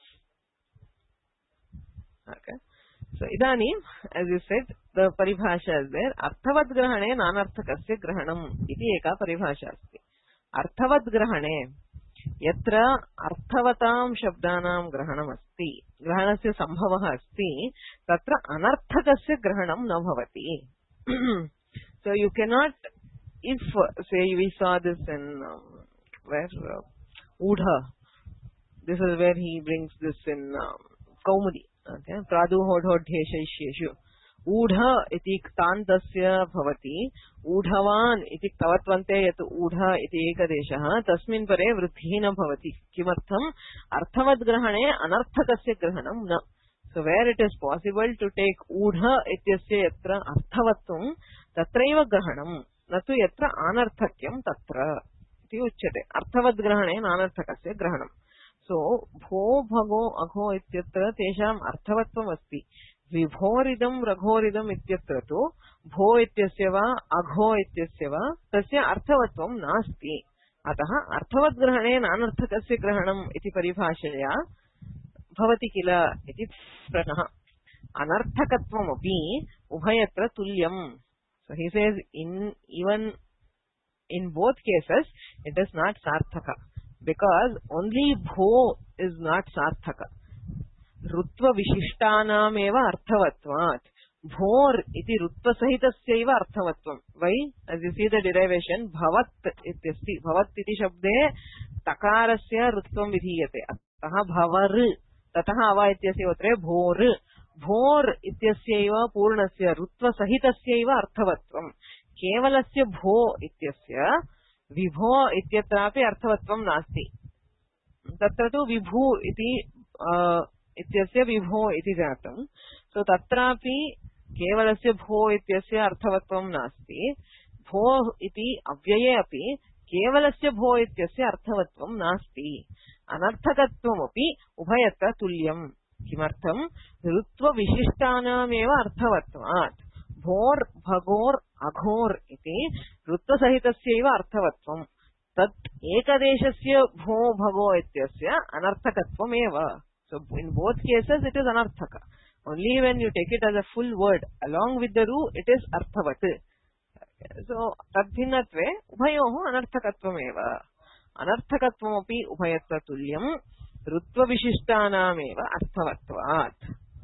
Okay. So, idanim, as you said, the paribhasha is there. Arthavad grahane nanarthakasya grahanam iti eka paribhasha asti. Arthavad grahane yatra arthavatam shabdanam grahanam asti. Grahanasya sambhavah asti. Tatra anarthakasya grahanam na bhavati. So, you cannot. If, uh, say, we saw this in, um, where, uh, Udha, this is where he brings this in um, Kaumudi, okay, Pradu Hodhod Dheshaishyeshu. Udha iti ktantasya bhavati, Udhavan iti ktavatvante yatu Udha iti ekadeshaha, tasmin pare vruddhina bhavati. Kimartham, arthavad grahane anarthakasya grahanam na. So, where it is possible to take Udha ityasya yatra arthavatvam, tatraiva grahanam. Natu yatra anarthakyam tatra iti uchyate. Arthavad grahane anarthakasya grahanam. So, bho bhago agho ityatra tesham arthavatvam asti. Vibhoridam raghoridam ityatra tu bho ityasya va agho ityasya va tasya arthavatvam nasti. Ataha arthavad grahane anarthakasya grahanam iti paribhashaya bhavati kila iti pranaha. Anarthakatvam api ubhayatra tulyam. So he says, in even in both cases, it is not sarthaka, because only bho is not sarthaka. Rutva vishishtanam eva arthavatvat. Bhor iti rutva sahitasya eva arthavatvam. Why? As you see the derivation, bhavat ityasti. Bhavat iti shabde takarasya rutvam vidhiyate. Ataha bhavar. Tataha ava ityasya utre bhor. Bhor ityasyaiva purnasya rutva sahitasyaiva arthavatvam. Kevalasya bho ityasya vibho ityatrapi arthavatvam nasti. Tatra tu vibhu iti uh, ityasya vibho iti jatam. So tatrapi kevalasya bho ityasya arthavatvam nasti. Bho iti avyaye api kevalasya bho ityasya arthavatvam nasti. Anarthakatvam api ubhayatra tulyam. Kimartham rutva vishishtanam eva arthavatvat. Bhor bhagor aghor iti rutva sahitasya eva arthavatvam. Tat ekadeshasya bho bhago ityasya anarthakatvam eva. So in both cases it is anarthaka. Only when you take it as a full word along with the ru, it is arthavat. So tadbhinnatve ubhayoho anarthakatvam eva. Anarthakatvam api ubhayatra tulyam. Rutva vishishtanam eva arthavatvat.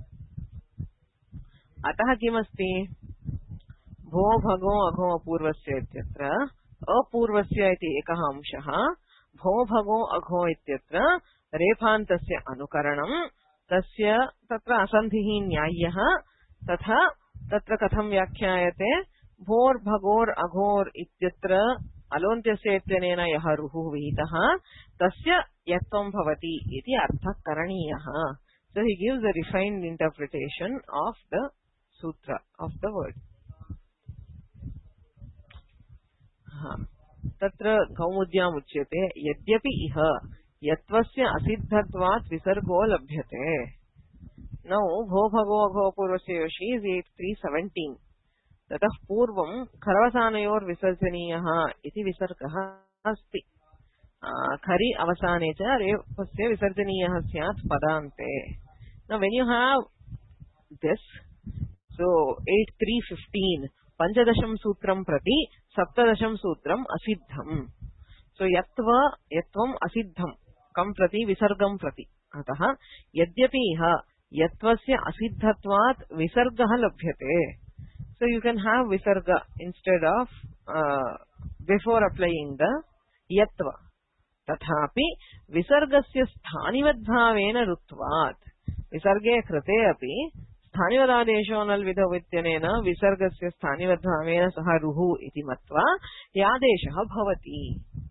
Ataha kimasti? Bho bhago agho apurvasya ityatra apurvasya iti ekaha amshaha. Bho bhago agho ityatra rephantasya anukaranam tasya tatra asandhihi nyayaha tatha tatra katham vyakhyayate bhor bhagor aghor ityatra alontyasya ityanena yaha ruhu vihitaha tasya yatvam bhavati iti artha karaniyaha. So he gives a refined interpretation of the sutra, of the word. Huh. तत्र कौमुद्याम् उच्यते यद्यपि इह यत्वस्य असिद्धत्वात् विसर्गो लभ्यते. नौ भो भगो अघो पूर्वस्य योषि इस् एय्ट् त्री सेवेन्टीन्. ततः पूर्वं खरवसानयोर्विसर्जनीयः इति विसर्गः अस्ति. खरि अवसाने च रेफस्य विसर्जनीयः स्यात् पदान्ते. Now when you have this, so eight three fifteen पंचदशम सूत्रम प्रति सप्तदशम सूत्रम असिद्धम. सो यत्व यत्वम असिद्धम कम प्रति विसर्गम प्रति. अतः यद्यपि इह यत्वस्य असिद्धत्वात् विसर्गः लभ्यते. So you can have visarga instead of before applying the यत्व. तथापि विसर्गस्य स्थानिवद्भावेन रुत्वात् विसर्गे कृते अपि स्थानिवदादेशो नल् विधौ इत्यनेन विसर्गस्य स्थानिवद्भावेन सह रुः इति मत्वा यादेशः भवति.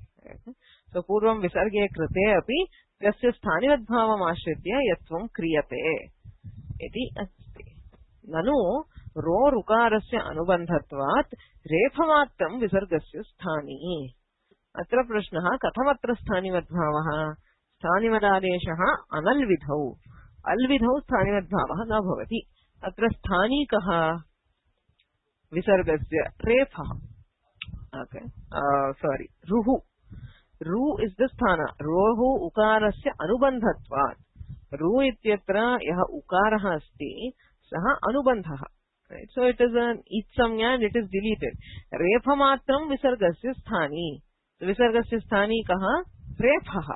सो पूर्वं विसर्गे कृते अपि तस्य स्थानिवद्भावम् आश्रित्य यत्वं क्रियते इति अस्ति. ननु रो ऋकारस्य अनुबन्धत्वात् रेफमात्रं विसर्गस्य स्थानी. अत्र प्रश्नः कथमत्र स्थानिवद्भावः. स्थानिवदादेशः अनल् विधौ अल्विधौ स्थानिवद्भावः न भवति. अत्र स्थानी कः विसर्गस्य रेफः. Okay sorry रुः. रु इस् द स्थान. रोः उकारस्य अनुबन्धत्वात्. रु इत्यत्र यः उकारः अस्ति सः अनुबन्धः. सो इट् इस् एन् इत्संज्ञा and it is deleted. रेफमात्रं विसर्गस्य स्थानी. विसर्गस्य स्थानी कः रेफः.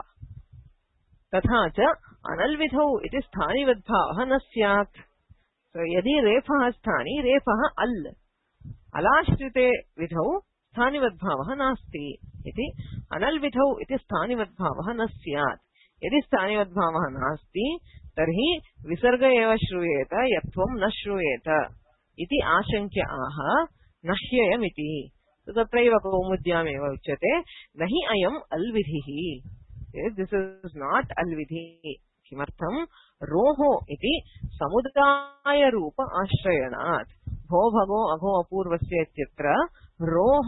तथा च अनल्विधौ इति स्थानिवद्भावः न स्यात्. so, यदि रेफः स्थानी रेफः अल् अलाश्रिते विधौ स्थानिवद्भावः नास्ति इति. अनल्विधौ इति स्थानिवद्भावः न स्यात्. यदि स्थानिवद्भावः नास्ति तर्हि विसर्ग एव श्रूयेत यत्वं न श्रूयेत इति आशङ्क्य आह नह्ययमिति. तत्रैव कौमुद्यामेव उच्यते न हि अयम् अल्विधिः. दिस् इस् नाट् अल्विधि. किमर्थं रोः इति समुदाय रूप आश्रयणात्. भो भगो अघो अपूर्वस्य इत्यत्र रोः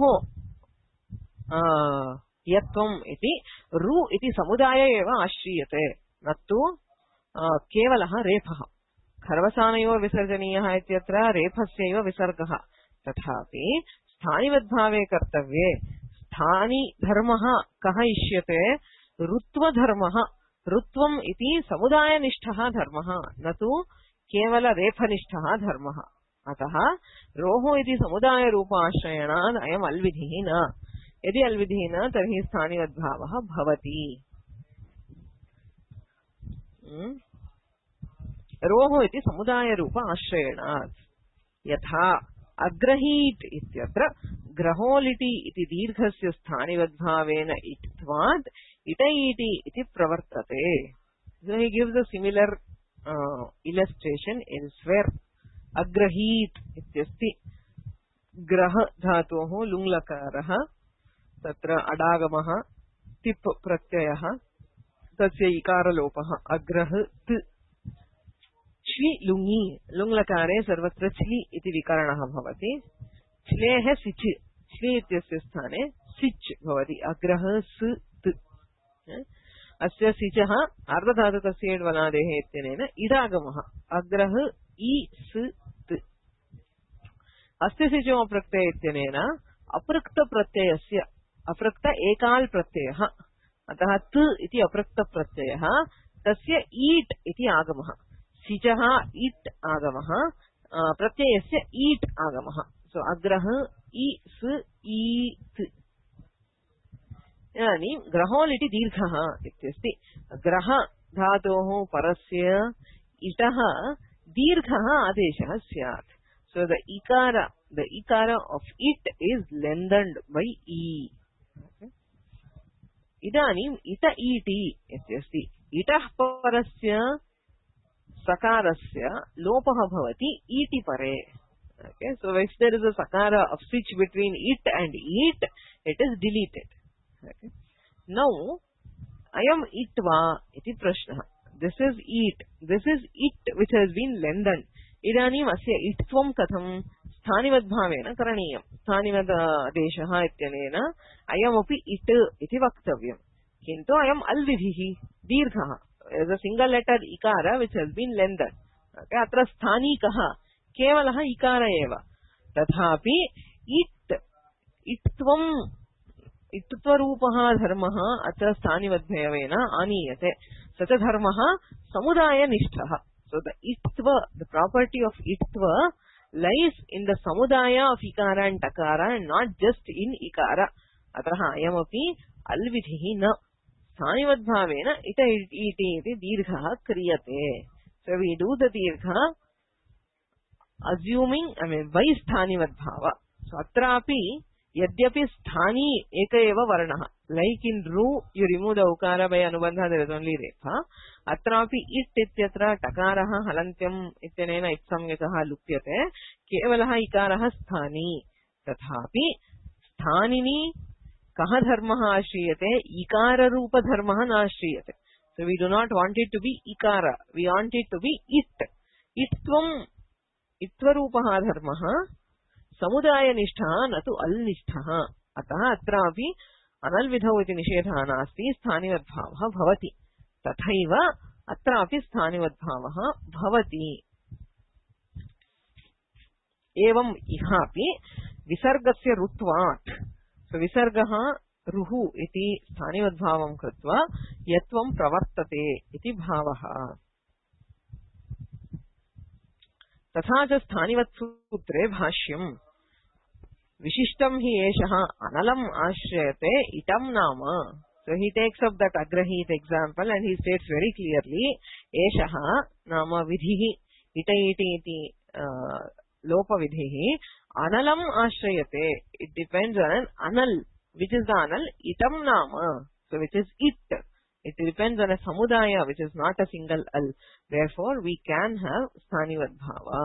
यत्वम् इति रु इति समुदाय एव आश्रीयते न तु केवलः रेफः. खर्वसानयोर् विसर्जनीयः इत्यत्र रेफस्यैव विसर्गः. तथापि स्थानिवद्भावे कर्तव्ये स्थानी धर्मः कः इष्यते. ऋत्वधर्मः. ऋत्वम् इति समुदायनिष्ठः धर्मः न तु केवल रेफनिष्ठः धर्मः. अतः रोः इति समुदायरूप आश्रयणात् अयम् अल्विधिः न. यदि अल्विधिः न तर्हि स्थानिवद्भावः भवति. रोः इति समुदायरूप आश्रयणात्. यथा अग्रहीत् इत्यत्र ग्रहोलिटि इति दीर्घस्य स्थानिवद्भावेन इत्वात् इटईटि इति प्रवर्तते. So he gives a similar uh, illustration elsewhere. अग्रहीत् इत्यस्ति. ग्रह धातोः लुङ्लकारः तत्र अडागमः तिप् प्रत्ययः तस्य इकारलोपः अग्रहत्. श्लि लुङि लुङ्लकारे सर्वत्र श्लि इति विकरणः भवति. श्लेः सिच्. श्लि इत्यस्य स्थाने सिच् भवति. अग्रह स् त्. अस्य सिचः अर्धधातुकस्य इड्वनादेः इत्यनेन इडागमः अग्रह इ स् त्. अस्य सिचो प्रत्यय इत्यनेन अपृक्त प्रत्ययस्य अपृक्त एकाल् प्रत्ययः. अतः त् इति अपृक्त प्रत्ययः तस्य ईट् इति आगमः. सिचः इट् आगमः प्रत्ययस्य ईट् आगमः. सो अग्रह इ स् ईत्. इदानीं ग्रहोलिटि दीर्घः इत्यस्ति. ग्रह धातोः परस्य इटः दीर्घः आदेशः स्यात्. सो द इकार द इकार ऑफ इट इज लेंथन्ड बाय ई. इदानीम् इत ईटि इत्यस्ति. इटः परस्य सकारस्य लोपः भवति ईटि परे. Okay, so if there is a sakara of switch between it and eat, it is deleted. Okay. Now, I am itva iti prashna. This is eat. This is it which has been lengthened. Idanim asya itvam katham स्थानिवद्भावेन करणीयम् स्थानिवदादेशः इत्यनेन अयमपि it इति वक्तव्यम् किन्तु अयम् अल् विधिः दीर्घः as a single letter ikara which has been lengthened okay अत्र स्थानिकः केवलः इकार एव तथापि इट् इत्त्वम् इत्त्वरूपः धर्मः अत्र स्थानिवद्भावेन आनीयते स च धर्मः समुदायनिष्ठः so the ittva the property of ittva lies in the samudaya of ikara and takara and not just in ikara अतः अयमपि अल् विधिः न स्थानिवद्भावेन इत इति इति दीर्घः क्रियते so we do the dirgha assuming I mean by स्थानिवद्भाव so अत्रापि यद्यपि स्थानी एक एव वर्णः like in ru you remove the ukara by anubandha there is only rekha अत्रापि इट् इत्यत्र टकारः हलन्त्यम् इत्यनेन इत्संज्ञकः लुप्यते केवलः इकारः स्थानी तथापि स्थानिनी कः धर्मः आश्रीयते इकार रूप धर्मः नाश्रीयते so we do not want it to be ikara we want it to be it इत्त्वम् इत्त्वरूपः धर्मः समुदायनिष्ठः न तु अल्निष्ठः अतः अत्रापि अनल्विधौ इति निषेधः नास्ति स्थानिवद्भावः भवति तथैव अत्रापि स्थानिवद्भावः भवति एवं इहापि विसर्गस्य रुत्वात् so विसर्गः रुः इति स्थानिवद्भावं कृत्वा यत्वं प्रवर्तते इति भावः तथा च स्थानिवत्सूत्रे भाष्यम् विशिष्टं हि एषः अनलम् आश्रयते इटं नाम so he takes up that agrahit example and he states very clearly एषः नाम विधिः इत इति इति लोप विधिः अनलम् आश्रयते it depends on an anal which is the anal itam nama so which is it it depends on a samudaya which is not a single al therefore we can have स्थानिवद्भाव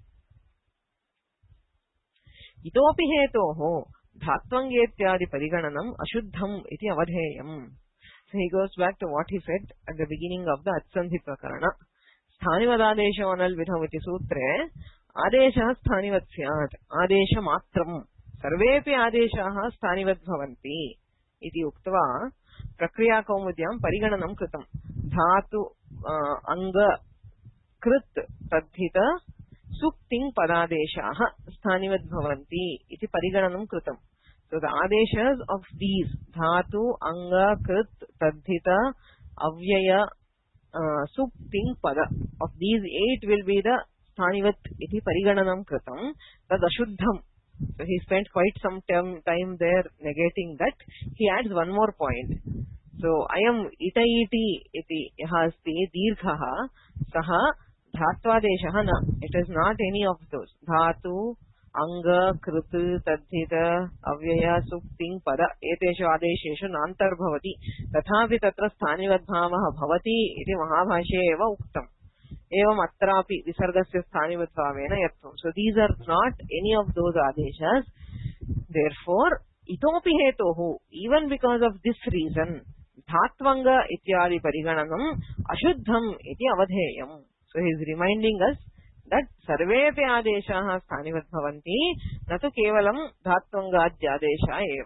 इतोपि हेतोः धात्वङ्गेत्यादि परिगणनम् अशुद्धम् इति अवधेयम् so he goes back to what he said at the beginning of the Atsandhi Prakarana स्थानिवदादेशो अनल्विधम् इति सूत्रे आदेशः स्थानिवत् स्यात् आदेशमात्रम् सर्वेपि आदेशाः स्थानिवत् भवन्ति इति उक्त्वा प्रक्रियाकौमुद्यां परिगणनं कृतम् धातु अंग कृत् तद्धित सुक्तिं पदादेशाः स्थानिवत् भवन्ति इति परिगणनं कृतम् so the adeshas of these dhatu anga krit tadhita avyaya uh, sukting pada of these eight will be the स्थानिवत् इति परिगणनं कृतं तद् अशुद्धम् so he spent quite some time, time there negating that he adds one more point so ayam ita iti iti yah asti dirghah sah dhatvaadeshah na it is not any of those dhatu anga krit tadhita avyaya sukting pada eteshu adesheshu nantarbhavati tathapi tatra स्थानिवद्भावः भवति इति महाभाष्ये एव उक्तम् एवं अत्रापि विसर्गस्य स्थानिवद्भावेन यत्वम् so these are not any of those adeshas therefore itopi hetoh even because of this reason dhatvanga ityadi parigananam ashuddham iti avadheyam so he is reminding us that sarvepi adeshaः स्थानिवत् bhavanti न तु केवलं धात्वङ्गाद्यादेशः एव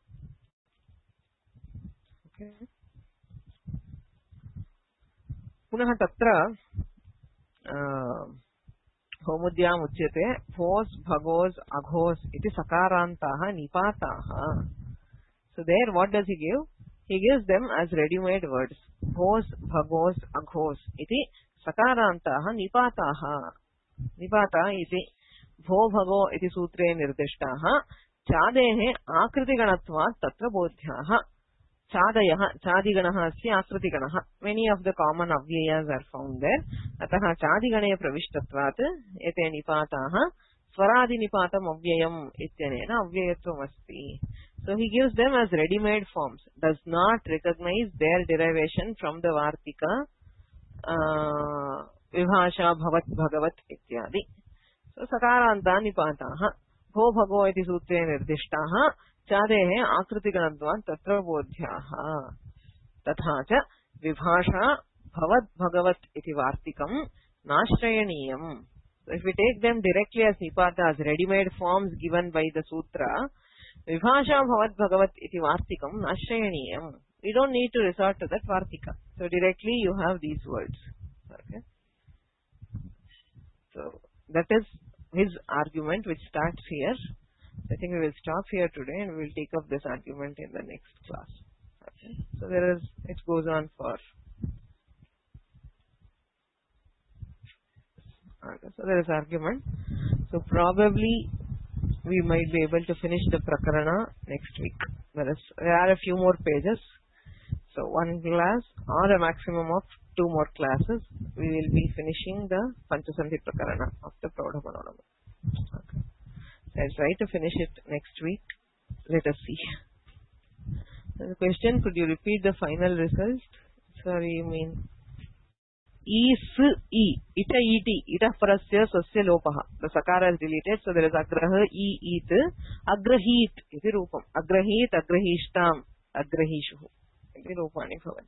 okay पुनः तत्र कौमुद्याम् उच्यते भोस् भगोस् अघोस् इति सकारान्ताः निपाताः so there what does he give he gives them as ready made words Bose भगोस् अघोस् इति सकारान्ताः निपाताः निपाता इति भो भगो इति सूत्रे निर्दिष्टाः चादेः आकृतिगणत्वात् तत्र बोध्याः चादयः चादिगणः अस्ति आकृतिगणः many of the common avyayas are found there अतः चादिगणे प्रविष्टत्वात् एते निपाताः स्वरादिनिपातम् अव्ययम् इत्यनेन अव्ययत्वम् अस्ति so he gives them as ready made forms does not recognize their derivation from the vartika uh, vibhasha bhavat bhagavat ityadi so sakarantaa nipaataः भो भगो इति सूत्रे निर्दिष्टाः चादेः आकृतिगणत्वात् तत्र बोध्याः तथा च विभाषा भवत् भगवत् इति वार्तिकं नाश्रयणीयम् So if we take them directly as nipatas, ready-made forms given by the sutra, vibhasha bhavat bhagavat iti vartikam nashayaniyam. We don't need to resort to that vartika. So directly you have these words. Okay. So that is his argument which starts here. I think we will stop here today and we will take up this argument in the next class. Okay. So there is, it goes on for. Okay. So there is argument. So probably we might be able to finish the prakarana next week. There is, there are a few more pages. So one class or a maximum of two more classes, we will be finishing the Panchasanthi Prakarana of the Praudha Manodama. Okay. So I'll try to finish it next week. Let us see. So the question, could you repeat the final result? Sorry, you mean E, S, E, ita, iti, ita parasya swasya lopaha. The sakara is deleted, so there is agraha, E, it, agrahit, iti rupam. Agrahit, agrahishtam, agrahishu. Iti rupani bhavan.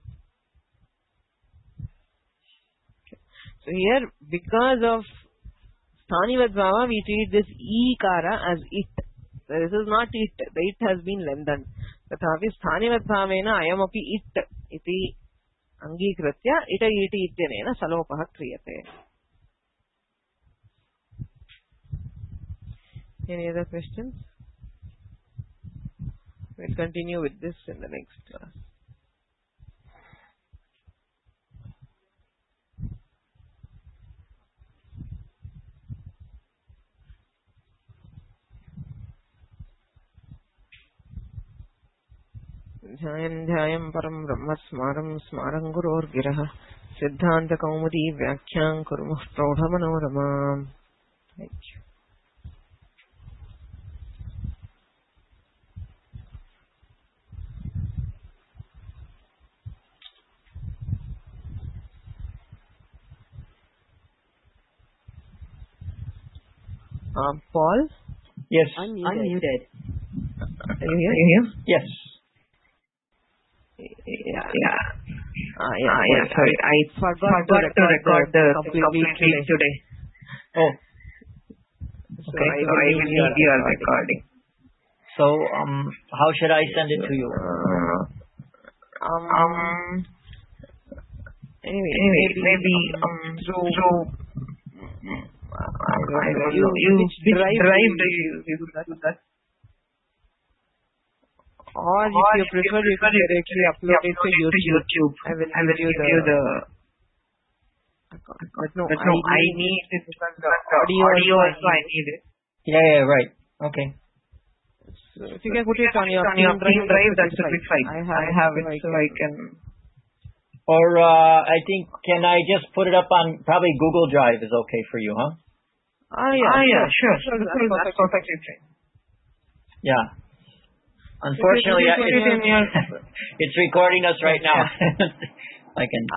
So here, because of Sthanivat Bhava, we treat this E-kara as it. So this is not it. The it has been lengthened. Tathapi Sthanivat Bhavena ayamapi it iti angikritya ita iti ityanena salopaha kriyate. Any other questions? We'll continue with this in the next class. ध्यायन् ध्यायं परं ब्रह्म स्मारं स्मारं गुरोर्गिरः सिद्धान्तकौमुदी व्याख्यां कुर्मः प्रौढमनोरमाम्. Thank you. Uh, Paul? Yes. Unmuted. Unmuted. Are you here? Are you here? Yes. Yeah. Yeah. Ah, yeah, ah, yeah. Sorry, I forgot, forgot to record, to record the, the complete today. today. Oh. So okay. I So will I need will your need your recording. recording. So, um, how should I send it to you? Uh, um. um anyway, anyway, maybe, maybe um, through. through uh, I don't know. You, you which drive, drive do you use? Do that? that? Or if you prefer, you can directly upload it to YouTube. I will give you the. But no, but no I need it because the audio also I need it. Yeah, yeah, right. Okay. So if you can put it on your on drive, drive that should be fine. I have, I have it, so I can. Or uh, I think, can I just put it up on probably Google Drive is okay for you, huh? Ah, yeah, ah, yeah, sure. sure. That's, that's perfectly fine. Yeah. Unfortunately, it, it, it's, it's recording us right now. I can